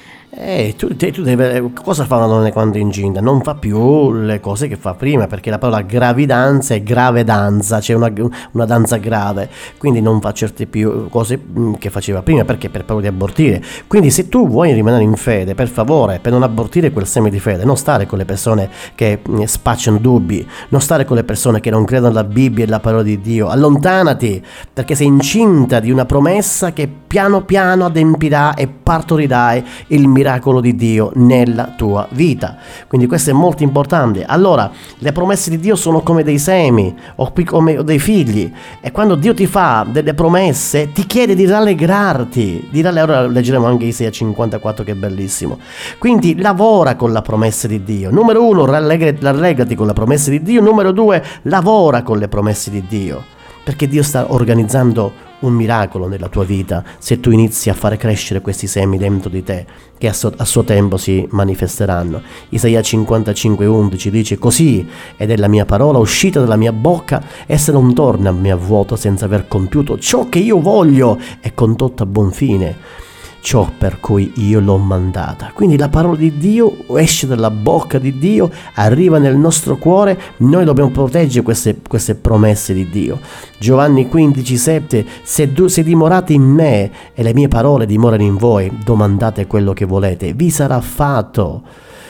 Eh, tu, te, tu devi, cosa fa una donna quando è incinta? Non fa più le cose che fa prima, perché la parola gravidanza è grave danza, c'è una, una danza grave, quindi non fa certe più cose che faceva prima, perché per paura di abortire. Quindi se tu vuoi rimanere in fede, per favore, per non abortire quel seme di fede, non stare con le persone che spacciano dubbi, non stare con le persone che non credono alla Bibbia e alla parola di Dio, allontanati, perché sei incinta di una promessa che piano piano adempirà e partorirai il miracolo di Dio nella tua vita. Quindi questo è molto importante. Allora, le promesse di Dio sono come dei semi o come dei figli, e quando Dio ti fa delle promesse ti chiede di rallegrarti, di ralleg- ora leggeremo anche Isaia cinquantaquattro, che è bellissimo. Quindi lavora con la promessa di Dio. Numero uno, rallegr- rallegrati con la promessa di Dio. Numero due, lavora con le promesse di Dio, perché Dio sta organizzando un miracolo nella tua vita se tu inizi a fare crescere questi semi dentro di te, che a suo, a suo tempo si manifesteranno. Isaia cinquantacinque undici dice così, ed è la mia parola uscita dalla mia bocca, essa non torna a me a vuoto senza aver compiuto ciò che io voglio e condotto a buon fine ciò per cui io l'ho mandata. Quindi la parola di Dio esce dalla bocca di Dio, arriva nel nostro cuore, noi dobbiamo proteggere queste, queste promesse di Dio. Giovanni quindici sette, se, du, se dimorate in me e le mie parole dimorano in voi, domandate quello che volete, vi sarà fatto.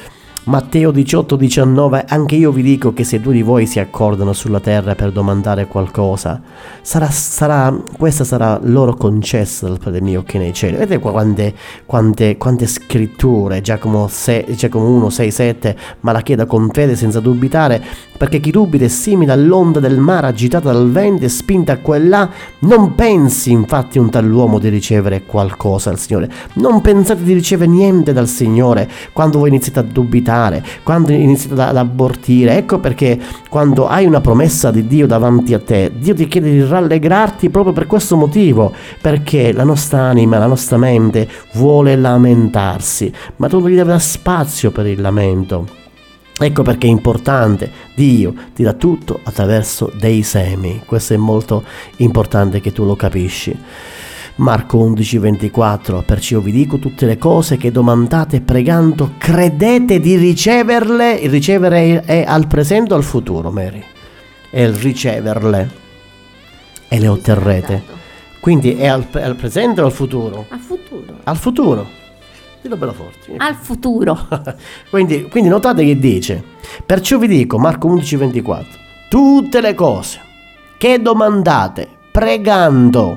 Matteo diciotto diciannove, anche io vi dico che se due di voi si accordano sulla terra per domandare qualcosa, sarà, sarà, questa sarà loro concessa dal Padre mio che è nei cieli. Vedete quante, quante, quante scritture, Giacomo, Giacomo uno sei sette, ma la chieda con fede senza dubitare, perché chi dubita è simile all'onda del mare agitata dal vento e spinta a quella. Non pensi infatti un tal uomo di ricevere qualcosa dal Signore, non pensate di ricevere niente dal Signore quando voi iniziate a dubitare, quando iniziate ad abortire. Ecco perché quando hai una promessa di Dio davanti a te, Dio ti chiede di rallegrarti proprio per questo motivo, perché la nostra anima, la nostra mente vuole lamentarsi, ma tu gli devi dare spazio per il lamento. Ecco perché è importante, Dio ti dà tutto attraverso dei semi. Questo è molto importante che tu lo capisci. Marco undici ventiquattro, perciò vi dico tutte le cose che domandate pregando, credete di riceverle. Il ricevere è al presente o al futuro, Mary? È il riceverle e le otterrete. Quindi è al, al presente o al futuro? Al futuro. Al futuro. Dillo bello forte. Al futuro. quindi, quindi notate che dice, perciò vi dico, Marco undici ventiquattro, tutte le cose che domandate pregando,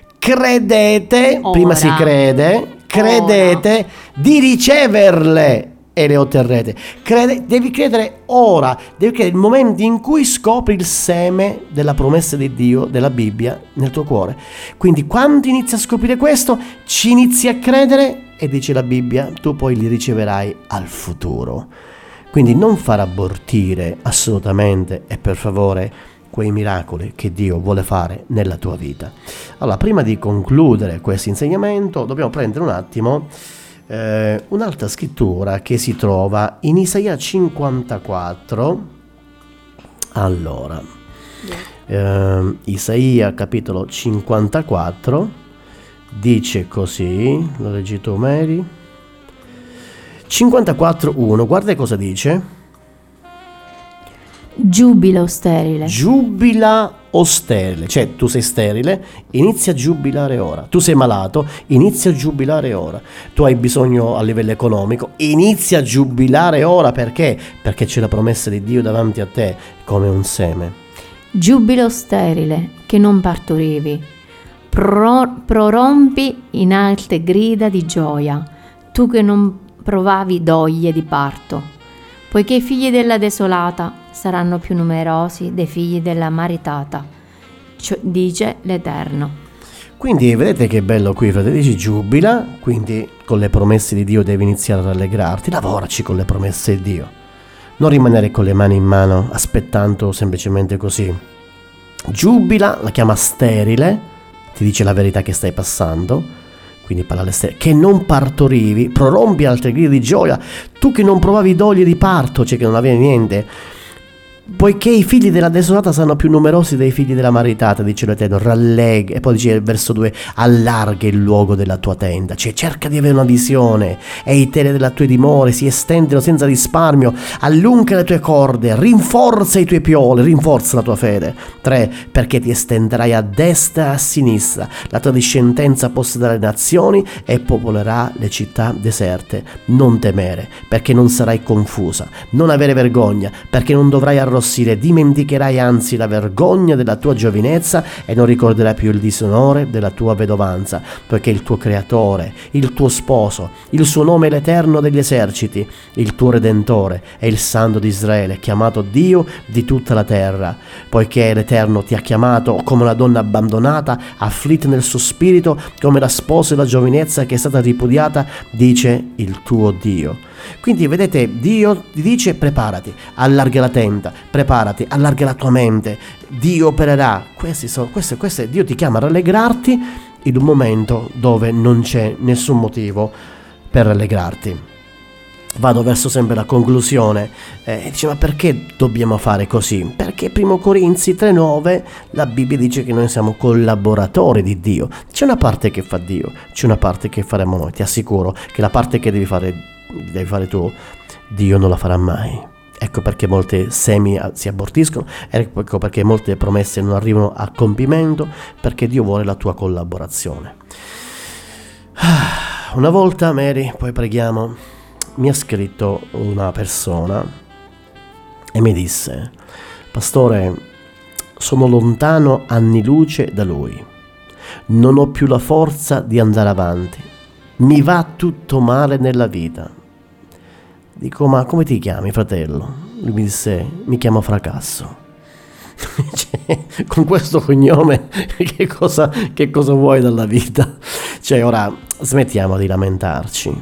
credete, ora, prima si crede, credete ora. Di riceverle e le otterrete. Crede, devi credere ora, devi credere nel momento in cui scopri il seme della promessa di Dio, della Bibbia, nel tuo cuore. Quindi quando inizi a scoprire questo, ci inizi a credere e dice la Bibbia, tu poi li riceverai al futuro. Quindi non far abortire assolutamente, e per favore, quei miracoli che Dio vuole fare nella tua vita. Allora, prima di concludere questo insegnamento, dobbiamo prendere un attimo eh, un'altra scrittura che si trova in Isaia cinquantaquattro. Allora, eh, Isaia capitolo cinquantaquattro dice così, lo leggi tu, Mary? cinquantaquattro uno, guarda cosa dice. Giubila o sterile. Giubila o sterile, cioè tu sei sterile, inizia a giubilare ora. Tu sei malato, inizia a giubilare ora. Tu hai bisogno a livello economico, inizia a giubilare ora. Perché? Perché c'è la promessa di Dio davanti a te come un seme. Giubilo sterile, che non partorivi, Pro, prorompi in alte grida di gioia, tu che non provavi doglie di parto, poiché i figli della desolata saranno più numerosi dei figli della maritata, cioè, dice l'Eterno. Quindi vedete che bello qui, fratelli, dici giubila, quindi con le promesse di Dio devi iniziare a rallegrarti, lavoraci con le promesse di Dio, non rimanere con le mani in mano aspettando semplicemente così. Giubila, la chiama sterile, ti dice la verità che stai passando, quindi parole sterile, che non partorivi, prorompi altre grida di gioia, tu che non provavi doglie di parto, cioè che non avevi niente, poiché i figli della desolata saranno più numerosi dei figli della maritata, dice l'Eterno, rallegra. E poi dice il verso due, allarga il luogo della tua tenda, cioè cerca di avere una visione, e i tele della tua dimora si estendono senza risparmio, allunga le tue corde, rinforza i tuoi pioli, rinforza la tua fede. Tre, perché ti estenderai a destra e a sinistra, la tua discendenza possederà le nazioni e popolerà le città deserte. Non temere, perché non sarai confusa, non avere vergogna, perché non dovrai arrossire, dimenticherai anzi la vergogna della tua giovinezza e non ricorderai più il disonore della tua vedovanza, poiché il tuo creatore, il tuo sposo, il suo nome è l'Eterno degli eserciti, il tuo Redentore è il Santo di Israele, chiamato Dio di tutta la terra, poiché l'Eterno ti ha chiamato come una donna abbandonata, afflitta nel suo spirito, come la sposa della giovinezza che è stata ripudiata, dice il tuo Dio. Quindi vedete, Dio ti dice preparati, allarga la tenda, preparati, allarga la tua mente, Dio opererà. Questi sono, queste, queste, Dio ti chiama a rallegrarti in un momento dove non c'è nessun motivo per rallegrarti. Vado verso sempre la conclusione, eh, dice ma perché dobbiamo fare così? Perché primo Corinzi tre nove la Bibbia dice che noi siamo collaboratori di Dio. C'è una parte che fa Dio, c'è una parte che faremo noi. Ti assicuro che la parte che devi fare, devi fare tu, Dio non la farà mai. Ecco perché molte semi si abortiscono, ecco perché molte promesse non arrivano a compimento, perché Dio vuole la tua collaborazione. Una volta, Mary, poi preghiamo, mi ha scritto una persona e mi disse: pastore, sono lontano anni luce da lui, non ho più la forza di andare avanti, mi va tutto male nella vita. Dico, ma come ti chiami, fratello? Lui mi disse, mi chiamo Fracasso. Cioè, con questo cognome che cosa, che cosa vuoi dalla vita? Cioè, ora smettiamo di lamentarci.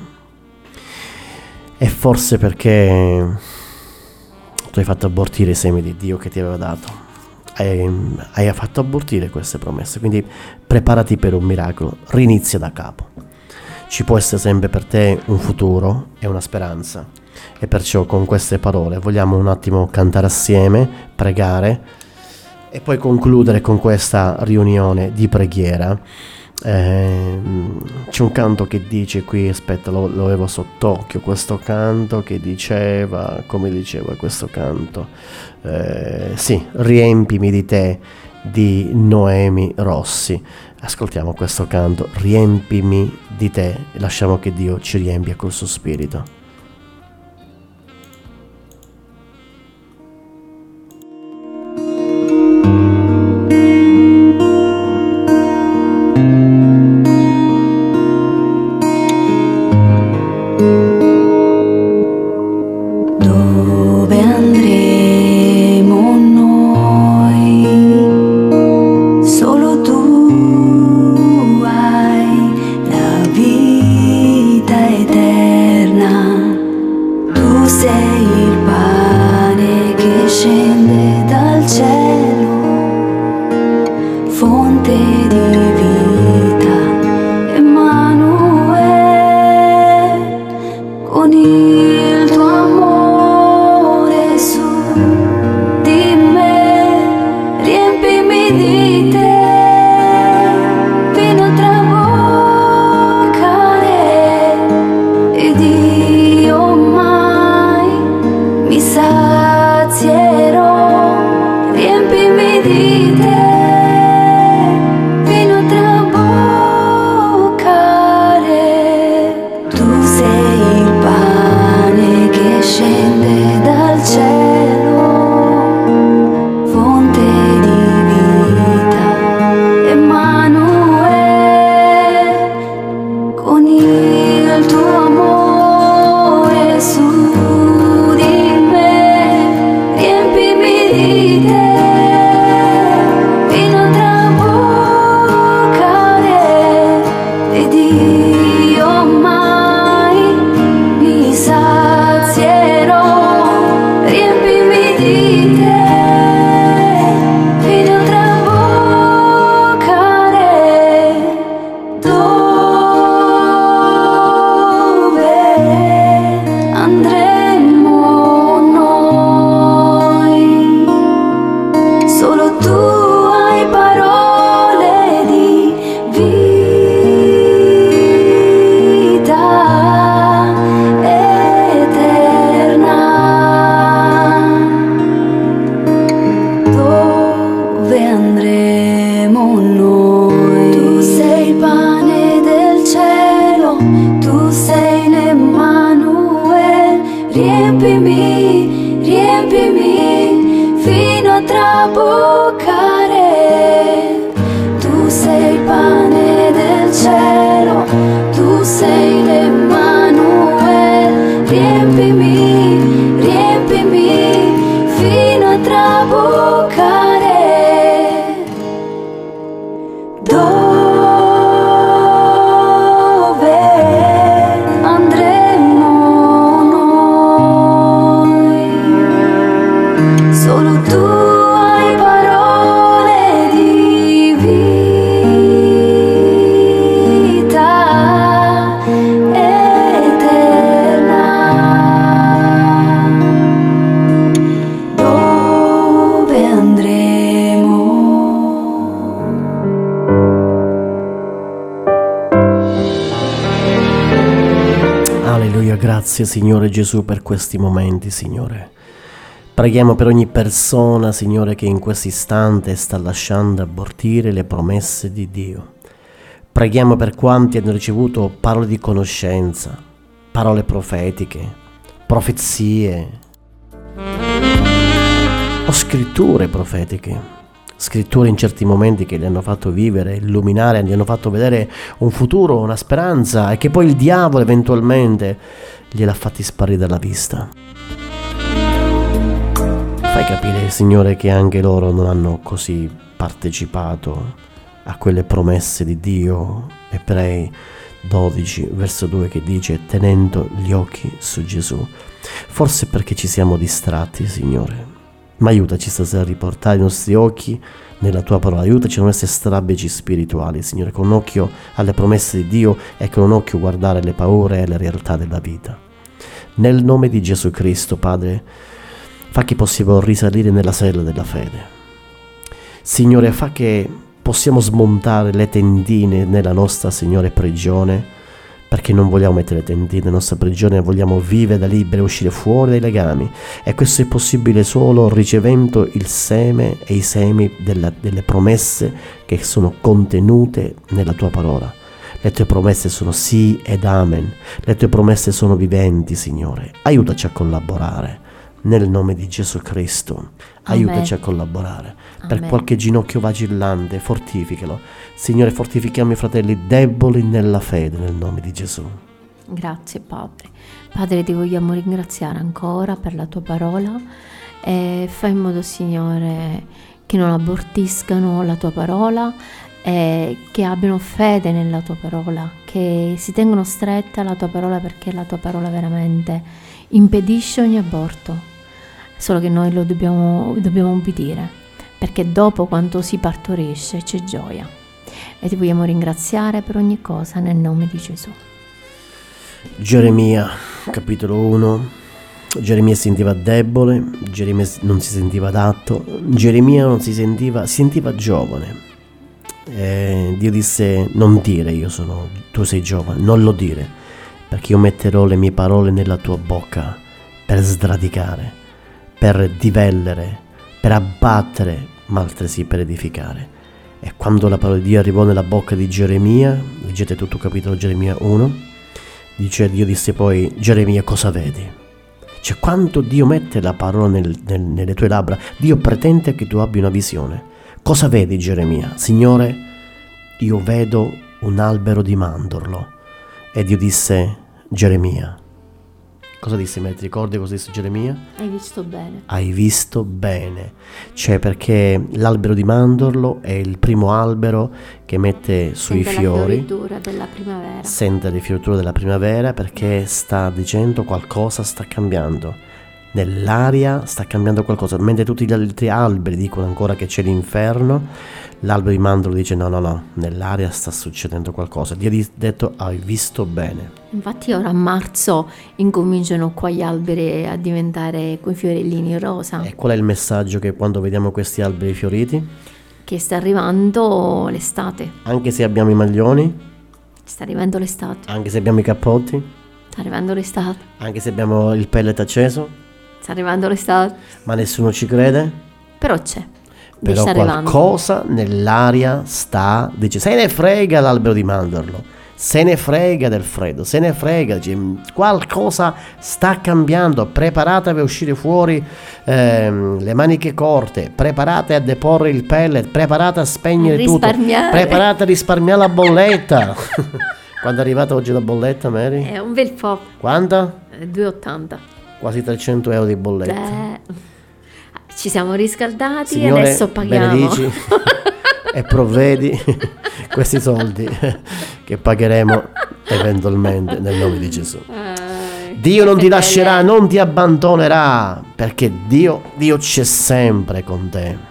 E forse perché tu hai fatto abortire i semi di Dio che ti aveva dato, hai, hai fatto abortire queste promesse, quindi preparati per un miracolo, rinizia da capo. Ci può essere sempre per te un futuro e una speranza, e perciò con queste parole vogliamo un attimo cantare assieme, pregare e poi concludere con questa riunione di preghiera. Eh, c'è un canto che dice qui, aspetta, lo, lo avevo sott'occhio, questo canto che diceva, come diceva questo canto, eh, sì, riempimi di te, di Noemi Rossi. Ascoltiamo questo canto, riempimi di te, e lasciamo che Dio ci riempia col suo spirito. Sazierò, riempimi di te. Emanuele, riempimi, riempimi fino a traboccare. Dove andremo noi? Solo tu hai parole di vita eterna. Dove andremo? Alleluia, grazie Signore Gesù per questi momenti, Signore. Preghiamo per ogni persona, Signore, che in questo istante sta lasciando abortire le promesse di Dio. Preghiamo per quanti hanno ricevuto parole di conoscenza, parole profetiche, profezie o scritture profetiche, scritture in certi momenti che li hanno fatto vivere, illuminare, gli hanno fatto vedere un futuro, una speranza, e che poi il diavolo eventualmente gliel'ha fatti sparire dalla vista. Fai capire, Signore, che anche loro non hanno così partecipato a quelle promesse di Dio. Ebrei dodici verso due, che dice: tenendo gli occhi su Gesù. Forse perché ci siamo distratti, Signore, ma aiutaci stasera a riportare i nostri occhi nella tua parola. Aiutaci a non essere strabici spirituali, Signore, con un occhio alle promesse di Dio e con un occhio guardare le paure e le realtà della vita. Nel nome di Gesù Cristo, Padre, fa che possiamo risalire nella sella della fede. Signore, fa che possiamo smontare le tendine nella nostra, Signore, prigione, perché non vogliamo mettere tendine nella nostra prigione, vogliamo vivere da liberi, uscire fuori dai legami, e questo è possibile solo ricevendo il seme e i semi della, delle promesse che sono contenute nella tua parola. Le tue promesse sono sì ed amen, le tue promesse sono viventi, Signore. Aiutaci a collaborare nel nome di Gesù Cristo. Aiutaci Amen. A collaborare. Amen. Per qualche ginocchio vacillante, fortificalo. Signore, fortifichiamo i fratelli deboli nella fede nel nome di Gesù. Grazie Padre. Padre, ti vogliamo ringraziare ancora per la tua parola, e fai in modo, Signore, che non abortiscano la tua parola, e che abbiano fede nella tua parola, che si tengono strette alla tua parola, perché la tua parola veramente impedisce ogni aborto. Solo che noi lo dobbiamo, dobbiamo ubbidire, perché dopo, quando si partorisce, c'è gioia. E ti vogliamo ringraziare per ogni cosa nel nome di Gesù. Geremia, capitolo uno. Geremia si sentiva debole, Geremia non si sentiva adatto, Geremia non si sentiva, si sentiva giovane. E Dio disse: non dire io sono, tu sei giovane, non lo dire, perché io metterò le mie parole nella tua bocca per sradicare, per divellere, per abbattere, ma altresì per edificare. E quando la parola di Dio arrivò nella bocca di Geremia, leggete tutto il capitolo Geremia uno, dice: Dio disse poi: Geremia, cosa vedi? Cioè, quando Dio mette la parola nel, nel, nelle tue labbra, Dio pretende che tu abbia una visione. Cosa vedi, Geremia? Signore, io vedo un albero di mandorlo. E Dio disse: Geremia, cosa disse? Me ti ricordi cosa disse Geremia? Hai visto bene. Hai visto bene. Cioè, perché l'albero di mandorlo è il primo albero che mette sui Sente fiori. la fioritura della primavera. Sente le fioriture della primavera, perché sta dicendo qualcosa sta cambiando. Nell'aria sta cambiando qualcosa. Mentre tutti gli altri alberi dicono ancora che c'è l'inferno, l'albero di mandorlo dice: no, no, no, nell'aria sta succedendo qualcosa. Dio ha detto: hai visto bene. Infatti ora a marzo incominciano qua gli alberi a diventare quei fiorellini rosa. E qual è il messaggio? Che quando vediamo questi alberi fioriti, che sta arrivando l'estate. Anche se abbiamo i maglioni, sta arrivando l'estate. Anche se abbiamo i cappotti, sta arrivando l'estate. Anche se abbiamo il pellet acceso, sta arrivando l'estate. Ma nessuno ci crede? Però c'è. Però sta qualcosa arrivando. Nell'aria sta, dice: se ne frega l'albero di mandorlo, se ne frega del freddo, se ne frega, dice, qualcosa sta cambiando. Preparatevi a uscire fuori, ehm, le maniche corte, preparate a deporre il pellet, preparate a spegnere tutto, preparate a risparmiare la bolletta. Quando è arrivata oggi la bolletta, Mary? È un bel po'. Quanta? Eh, due e ottanta. Quasi trecento euro di bolletta. Beh, ci siamo riscaldati Signore, e adesso paghiamo. Benedici e provvedi questi soldi che pagheremo eventualmente nel nome di Gesù. Eh, Dio non ti che lascerà, belle. non ti abbandonerà, perché Dio, Dio c'è sempre con te.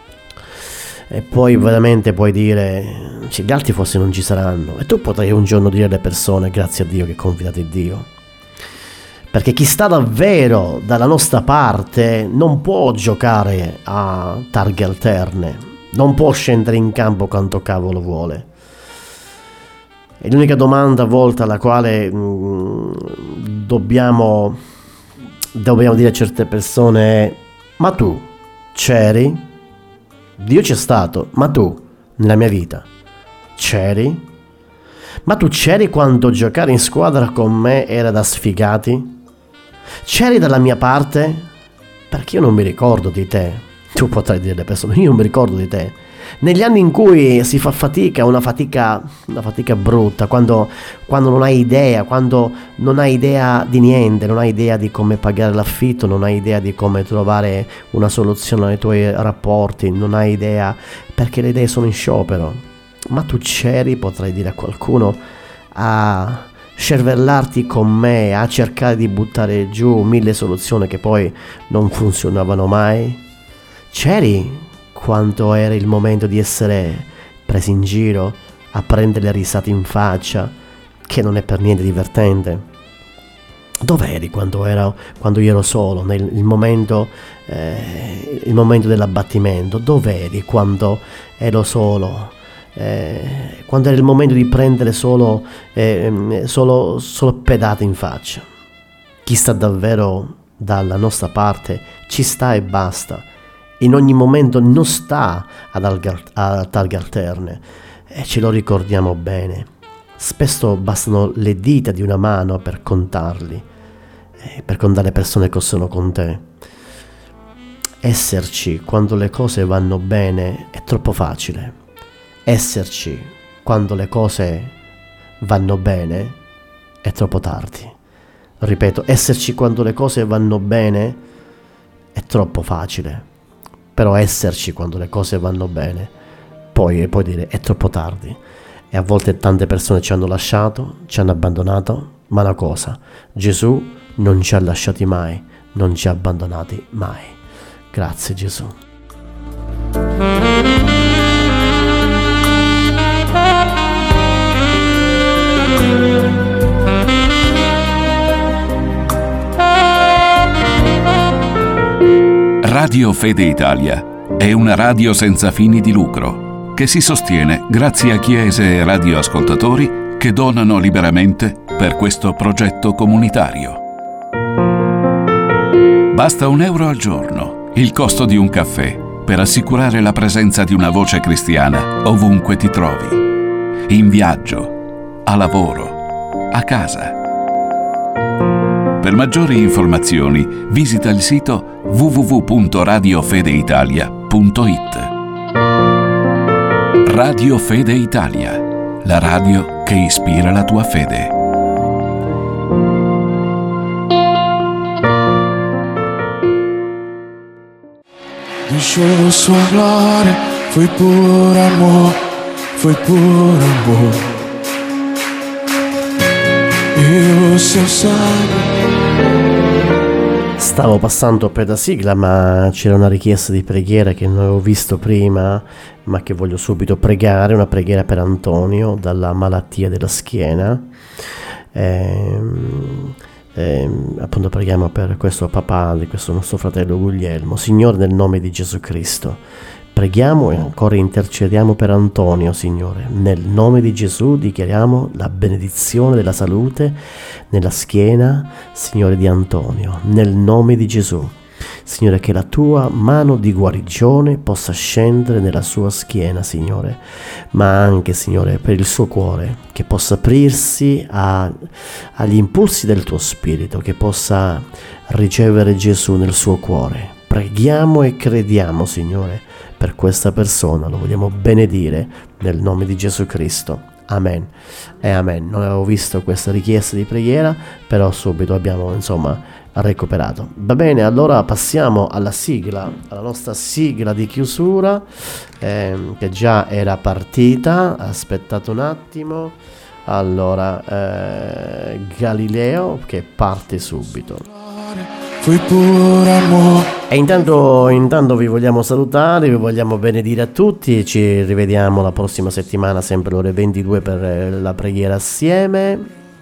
E poi veramente puoi dire, cioè, gli altri forse non ci saranno, e tu potrai un giorno dire alle persone: grazie a Dio che confidate in Dio. Perché chi sta davvero dalla nostra parte non può giocare a targhe alterne, non può scendere in campo quanto cavolo vuole. E l'unica domanda a volte alla quale mh, dobbiamo, dobbiamo dire a certe persone è: ma tu c'eri? Dio c'è stato, ma tu nella mia vita c'eri? Ma tu c'eri quando giocare in squadra con me era da sfigati? C'eri dalla mia parte? Perché io non mi ricordo di te. Tu potrai dire alle persone: io non mi ricordo di te. Negli anni in cui si fa fatica, una fatica, una fatica brutta, quando, quando non hai idea, quando non hai idea di niente, non hai idea di come pagare l'affitto, non hai idea di come trovare una soluzione ai tuoi rapporti, non hai idea perché le idee sono in sciopero. Ma tu c'eri, potrai dire a qualcuno, a scervellarti con me, a cercare di buttare giù mille soluzioni che poi non funzionavano mai? C'eri quando era il momento di essere presi in giro, a prendere le risate in faccia, che non è per niente divertente? Dov'eri quando, era, quando io ero solo, nel il momento, eh, il momento dell'abbattimento? Dov'eri quando ero solo? Eh, quando era il momento di prendere solo, eh, solo, solo pedate in faccia? Chi sta davvero dalla nostra parte ci sta e basta. In ogni momento non sta ad algar- a targhe alterne, e ce lo ricordiamo bene. Spesso bastano le dita di una mano per contarli, eh, per contare le persone che sono con te. Esserci quando le cose vanno bene è troppo facile. Esserci quando le cose vanno bene è troppo tardi. Ripeto, esserci quando le cose vanno bene è troppo facile. Però esserci quando le cose vanno bene, poi puoi dire è troppo tardi. E a volte tante persone ci hanno lasciato, ci hanno abbandonato, ma una cosa: Gesù non ci ha lasciati mai, non ci ha abbandonati mai. Grazie Gesù. Radio Fede Italia è una radio senza fini di lucro che si sostiene grazie a chiese e radioascoltatori che donano liberamente per questo progetto comunitario. Basta un euro al giorno, il costo di un caffè, per assicurare la presenza di una voce cristiana ovunque ti trovi, in viaggio, a lavoro, a casa. Per maggiori informazioni visita il sito w w w punto radio fede italia punto i t. Radio Fede Italia, la radio che ispira la tua fede. Dicevo sua gloria, foi por amor, foi por amor. E o seu sangue. Stavo passando per la sigla, ma c'era una richiesta di preghiera che non avevo visto prima, ma che voglio subito pregare, una preghiera per Antonio dalla malattia della schiena. Ehm, ehm, appunto preghiamo per questo papà di questo nostro fratello Guglielmo. Signore, nel nome di Gesù Cristo, preghiamo e ancora intercediamo per Antonio, Signore. Nel nome di Gesù dichiariamo la benedizione della salute nella schiena, Signore, di Antonio. Nel nome di Gesù, Signore, che la tua mano di guarigione possa scendere nella sua schiena, Signore, ma anche, Signore, per il suo cuore, che possa aprirsi a, agli impulsi del tuo spirito, che possa ricevere Gesù nel suo cuore. Preghiamo e crediamo, Signore, per questa persona, lo vogliamo benedire nel nome di Gesù Cristo. Amen e amen. Non avevo visto questa richiesta di preghiera, però subito abbiamo insomma recuperato. Va bene, allora passiamo alla sigla, alla nostra sigla di chiusura, ehm, che già era partita. Aspettate un attimo. Allora, eh, Galileo che parte subito. Fui pure amore. E intanto, intanto vi vogliamo salutare, vi vogliamo benedire a tutti e ci rivediamo la prossima settimana sempre alle ore ventidue per la preghiera assieme.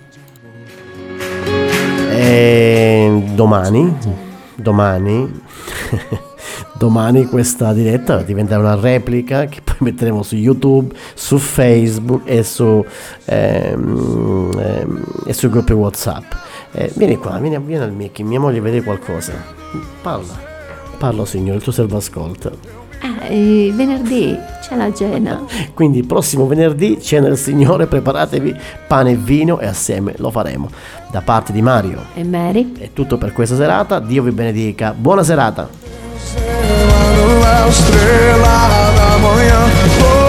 E domani, domani, domani questa diretta diventerà una replica che poi metteremo su YouTube, su Facebook e su ehm, ehm, e sui gruppi WhatsApp. Eh, vieni qua, vieni, vieni al mic, mia moglie vede qualcosa. Parla, parla signore, il tuo servo ascolta. Eh, venerdì c'è la cena. Quindi prossimo venerdì cena del Signore, preparatevi pane e vino e assieme lo faremo. Da parte di Mario E Mary. è tutto per questa serata, Dio vi benedica, buona serata. Estrela da manhã.